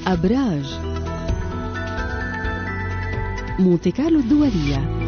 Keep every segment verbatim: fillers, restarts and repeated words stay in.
أبراج مونتي كارلو الدولية.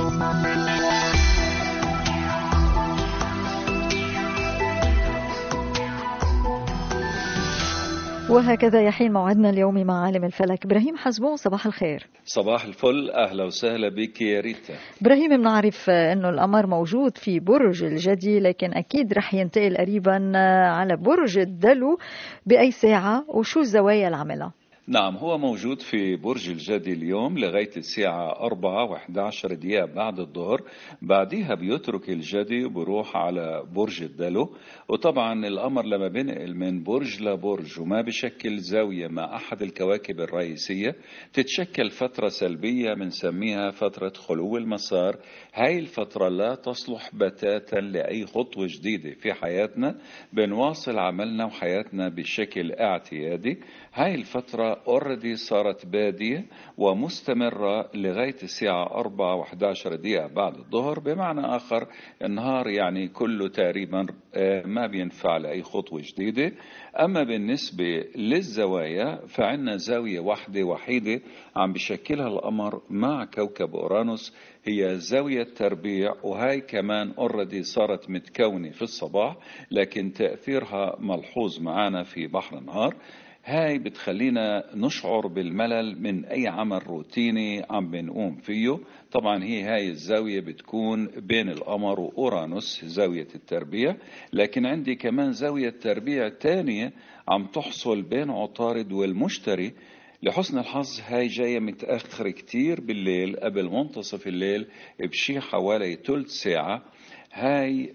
وهكذا يحين موعدنا اليومي مع عالم الفلك إبراهيم حزبون. صباح الخير. صباح الفل، أهلا وسهلا بك يا ريتا. إبراهيم، بنعرف أنه القمر موجود في برج الجدي، لكن أكيد رح ينتقل قريبا على برج الدلو. بأي ساعة وشو الزوايا العاملة؟ نعم، هو موجود في برج الجدي اليوم لغاية الساعة أربعة وإحدى عشر دقيقة بعد الظهر. بعدها بيترك الجدي وبروح على برج الدلو. وطبعا القمر لما بينقل من برج لبرج وما بشكل زاوية مع أحد الكواكب الرئيسية تتشكل فترة سلبية بنسميها فترة خلو المسار. هاي الفترة لا تصلح بتاتا لأي خطوة جديدة في حياتنا، بنواصل عملنا وحياتنا بشكل اعتيادي. هاي الفترة already صارت بادية ومستمرة لغاية الساعة أربعة وإحدى عشر دقيقة بعد الظهر. بمعنى آخر النهار يعني كله تقريبا ما بينفع لأي خطوة جديدة. أما بالنسبة للزوايا فعنا زاوية واحدة وحيدة عم بشكلها القمر مع كوكب أورانوس، هي زاوية تربيع، وهاي كمان already صارت متكونة في الصباح لكن تأثيرها ملحوظ معنا في بحر النهار. هاي بتخلينا نشعر بالملل من أي عمل روتيني عم بنقوم فيه. طبعا هي هاي الزاوية بتكون بين القمر وأورانوس، زاوية التربيع. لكن عندي كمان زاوية تربيع تانية عم تحصل بين عطارد والمشتري. لحسن الحظ هاي جاية متأخر كتير بالليل، قبل منتصف الليل بشي حوالي ثلث ساعة. هاي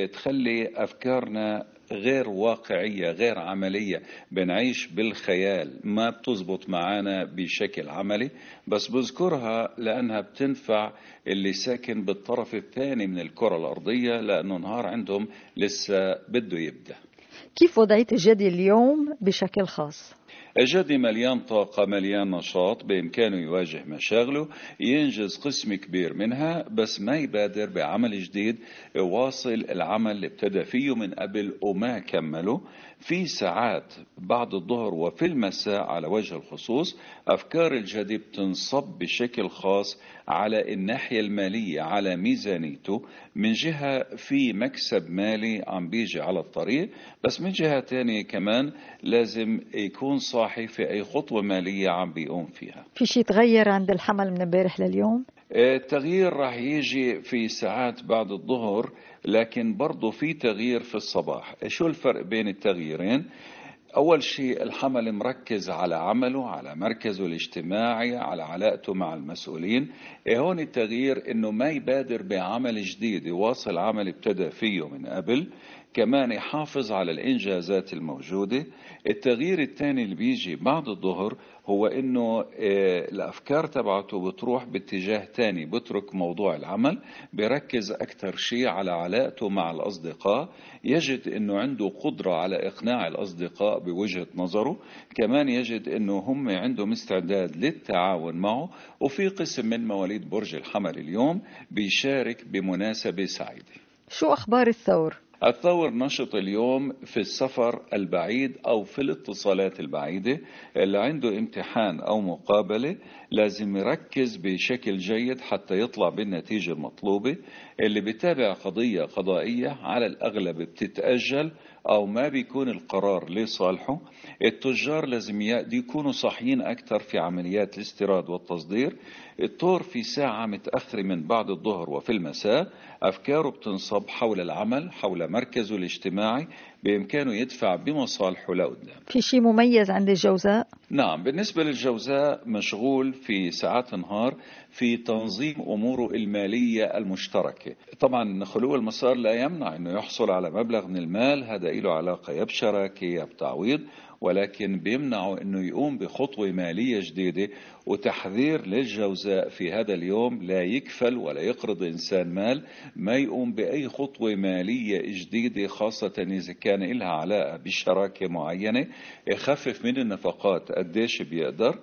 بتخلي أفكارنا غير واقعية، غير عملية، بنعيش بالخيال، ما بتزبط معانا بشكل عملي. بس بذكرها لأنها بتنفع اللي ساكن بالطرف الثاني من الكرة الأرضية، لأنه نهار عندهم لسه بده يبدأ. كيف وضعية الجدي اليوم بشكل خاص؟ الجدي مليان طاقة، مليان نشاط، بإمكانه يواجه مشاغله، ينجز قسم كبير منها، بس ما يبادر بعمل جديد، يواصل العمل اللي ابتدى فيه من قبل وما كمله. في ساعات بعد الظهر وفي المساء على وجه الخصوص أفكار الجدي بتنصب بشكل خاص على الناحية المالية، على ميزانيته. من جهة في مكسب مالي عم بيجي على الطريق، بس من جهة تانية كمان لازم يكون صاحي في أي خطوة مالية عم بيقوم فيها. في شيء تغير عند الحمل من امبارح لليوم؟ التغيير راح يجي في ساعات بعد الظهر، لكن برضو في تغيير في الصباح. شو الفرق بين التغييرين؟ أول شيء الحمل مركز على عمله، على مركزه الاجتماعي، على علاقته مع المسؤولين. هون التغيير إنه ما يبادر بعمل جديد، يواصل عمل ابتدى فيه من قبل، كمان يحافظ على الإنجازات الموجودة. التغيير الثاني اللي بيجي بعد الظهر هو إنه الأفكار تبعته بتروح باتجاه تاني، بترك موضوع العمل، بيركز أكثر شيء على علاقته مع الأصدقاء. يجد إنه عنده قدرة على إقناع الأصدقاء بوجهة نظره، كمان يجد إنه هم عندهم استعداد للتعاون معه. وفي قسم من مواليد برج الحمل اليوم بيشارك بمناسبة سعيدة. شو أخبار الثور؟ الثور نشط اليوم في السفر البعيد أو في الاتصالات البعيدة. اللي عنده امتحان أو مقابلة لازم يركز بشكل جيد حتى يطلع بالنتيجة المطلوبة. اللي بيتابع قضية قضائية على الأغلب بتتأجل أو ما بيكون القرار لصالحه. التجار لازم يكونوا صحيين أكثر في عمليات الاستيراد والتصدير. الثور في ساعة متأخرة من بعد الظهر وفي المساء أفكاره بتنصب حول العمل، حول مركزه الاجتماعي، بإمكانه يدفع بمصالحه لقدام. في شيء مميز عند الجوزاء؟ نعم، بالنسبة للجوزاء مشغول في ساعات النهار في تنظيم أموره المالية المشتركة. طبعا خلو المسار لا يمنع أنه يحصل على مبلغ من المال، هذا له علاقة يا بشراكة يا بتعويض، ولكن بيمنعه أنه يقوم بخطوة مالية جديدة. وتحذير للجوزاء في هذا اليوم: لا يكفل ولا يقرض إنسان مال، ما يقوم بأي خطوة مالية جديدة، خاصة إذا كان لها علاقة بشراكة معينة. يخفف من النفقات قديش بيقدر.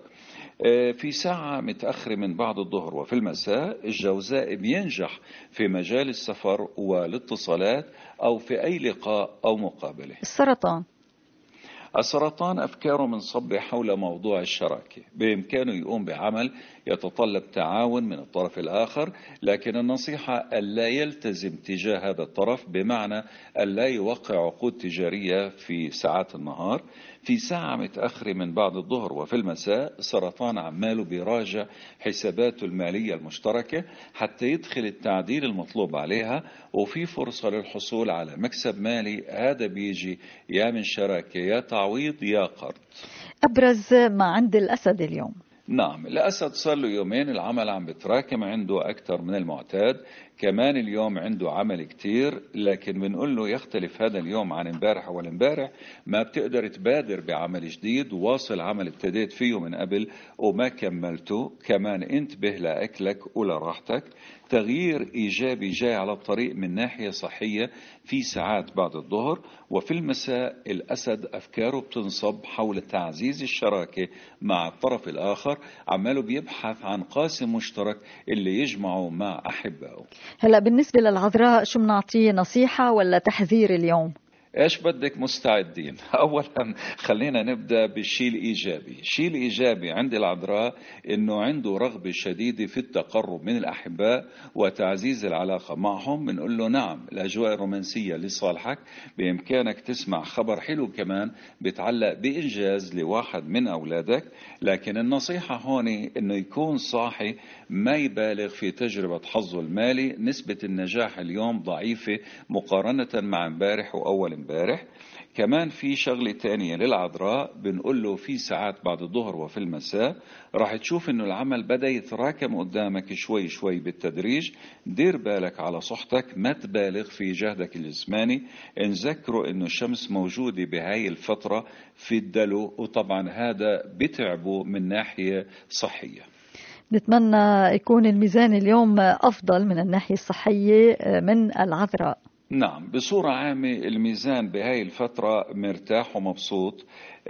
في ساعة متأخرة من بعد الظهر وفي المساء الجوزاء بينجح في مجال السفر والاتصالات أو في أي لقاء أو مقابلة. السرطان؟ السرطان أفكاره منصب حول موضوع الشراكة، بإمكانه يقوم بعمل يتطلب تعاون من الطرف الآخر، لكن النصيحة ألا يلتزم تجاه هذا الطرف، بمعنى ألا يوقع عقود تجارية في ساعات النهار. في ساعة متأخرة من بعد الظهر وفي المساء السرطان عماله بيراجع حساباته المالية المشتركة حتى يدخل التعديل المطلوب عليها، وفي فرصة للحصول على مكسب مالي. هذا بيجي يا من شراكة يا تعويض يا قرض. أبرز ما عند الأسد اليوم؟ نعم، الأسد صار له يومين العمل عم بتراكم عنده أكثر من المعتاد، كمان اليوم عنده عمل كتير، لكن بنقول له يختلف هذا اليوم عن امبارح والامبارح. ما بتقدر تبادر بعمل جديد، واصل عمل ابتديت فيه من قبل وما كملته. كمان انتبه لأكلك ولراحتك. تغيير إيجابي جاي على الطريق من ناحية صحية في ساعات بعد الظهر وفي المساء. الأسد أفكاره بتنصب حول تعزيز الشراكة مع الطرف الآخر، عماله بيبحث عن قاسم مشترك اللي يجمعه مع أحبائه. هلأ بالنسبة للعذراء شو بنعطيه، نصيحة ولا تحذير اليوم؟ ايش بدك مستعدين؟ اولا خلينا نبدا بالشيء الايجابي. الشيء الايجابي عند العذراء انه عنده رغبه شديده في التقرب من الاحباء وتعزيز العلاقه معهم. بنقول له نعم، الاجواء الرومانسيه لصالحك، بامكانك تسمع خبر حلو كمان بتعلق بانجاز لواحد من اولادك. لكن النصيحه هون انه يكون صاحي، ما يبالغ في تجربه حظه المالي. نسبه النجاح اليوم ضعيفه مقارنه مع امبارح واول امبارح. كمان في شغلة تانية للعذراء، بنقول له في ساعات بعد الظهر وفي المساء راح تشوف انه العمل بدأ يتراكم قدامك شوي شوي بالتدريج. دير بالك على صحتك، ما تبالغ في جهدك الجسماني. نذكروا انه الشمس موجودة بهاي الفترة في الدلو، وطبعا هذا بتعبه من ناحية صحية. نتمنى يكون الميزان اليوم أفضل من الناحية الصحية من العذراء. نعم، بصورة عامة الميزان بهاي الفترة مرتاح ومبسوط،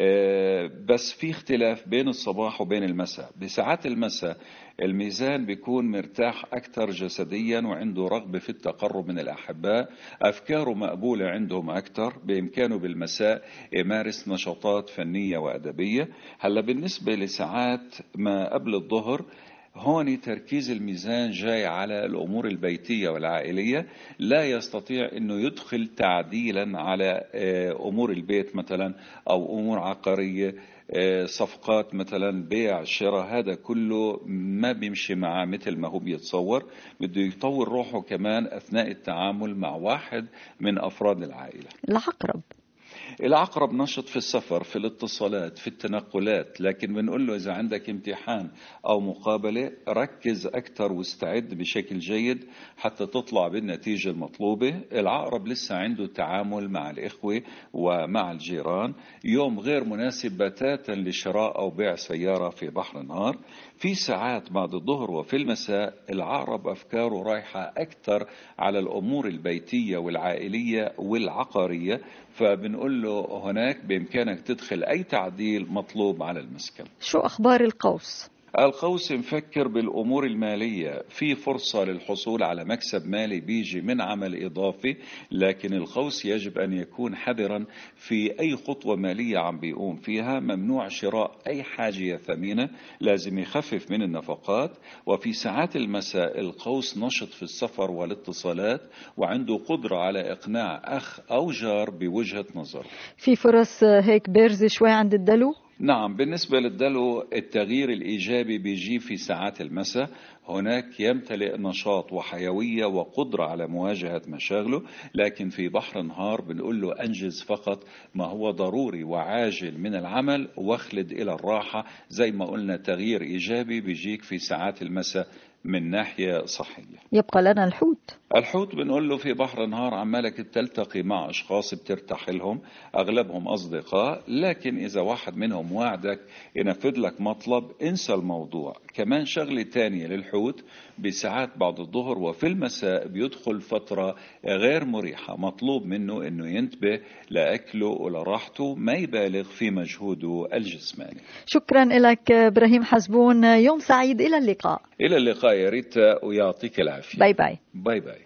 بس في اختلاف بين الصباح وبين المساء. بساعات المساء الميزان بيكون مرتاح أكثر جسديا وعنده رغبة في التقرب من الأحباء، أفكاره مقبولة عندهم أكثر. بإمكانه بالمساء يمارس نشاطات فنية وأدبية. هلا بالنسبة لساعات ما قبل الظهر، هون تركيز الميزان جاي على الأمور البيتية والعائلية، لا يستطيع أنه يدخل تعديلا على أمور البيت مثلا أو أمور عقارية، صفقات مثلا بيع شراء. هذا كله ما بيمشي معه مثل ما هو بيتصور. بده يطور روحه كمان أثناء التعامل مع واحد من أفراد العائلة. العقرب العقرب نشط في السفر، في الاتصالات، في التنقلات، لكن بنقول له إذا عندك امتحان أو مقابلة ركز أكثر واستعد بشكل جيد حتى تطلع بالنتيجة المطلوبة. العقرب لسه عنده تعامل مع الإخوة ومع الجيران. يوم غير مناسب بتاتا لشراء أو بيع سيارة في بحر النهار. في ساعات بعد الظهر وفي المساء العقرب أفكاره رايحة أكثر على الأمور البيتية والعائلية والعقارية، فبنقول له هناك بإمكانك تدخل أي تعديل مطلوب على المسكن. شو أخبار القوس؟ القوس مفكر بالأمور المالية، في فرصة للحصول على مكسب مالي بيجي من عمل إضافي، لكن القوس يجب أن يكون حذرا في أي خطوة مالية عم بيقوم فيها. ممنوع شراء أي حاجة ثمينة، لازم يخفف من النفقات. وفي ساعات المساء القوس نشط في السفر والاتصالات، وعنده قدرة على إقناع أخ أو جار بوجهة نظر. في فرص هيك بارزة شوي عند الدلو؟ نعم، بالنسبة للدلو التغيير الإيجابي بيجي في ساعات المساء. هناك يمتلئ نشاط وحيوية وقدرة على مواجهة مشاغله، لكن في بحر النهار بنقول له أنجز فقط ما هو ضروري وعاجل من العمل، واخلد إلى الراحة. زي ما قلنا تغيير إيجابي بيجيك في ساعات المساء من ناحية صحية. يبقى لنا الحوت. الحوت بنقول له في بحر النهار عمالك تلتقي مع أشخاص بترتاح لهم، أغلبهم أصدقاء، لكن إذا واحد منهم وعدك ينفذ لك مطلب انسى الموضوع. كمان شغلة تانية للحوت، بساعات بعد الظهر وفي المساء بيدخل فترة غير مريحة، مطلوب منه أنه ينتبه لأكله ولراحته، ما يبالغ في مجهوده الجسماني. شكرا لك إبراهيم حزبون، يوم سعيد، إلى اللقاء. إلى اللقاء يا ريتا، ويعطيك العافية. باي باي. باي باي.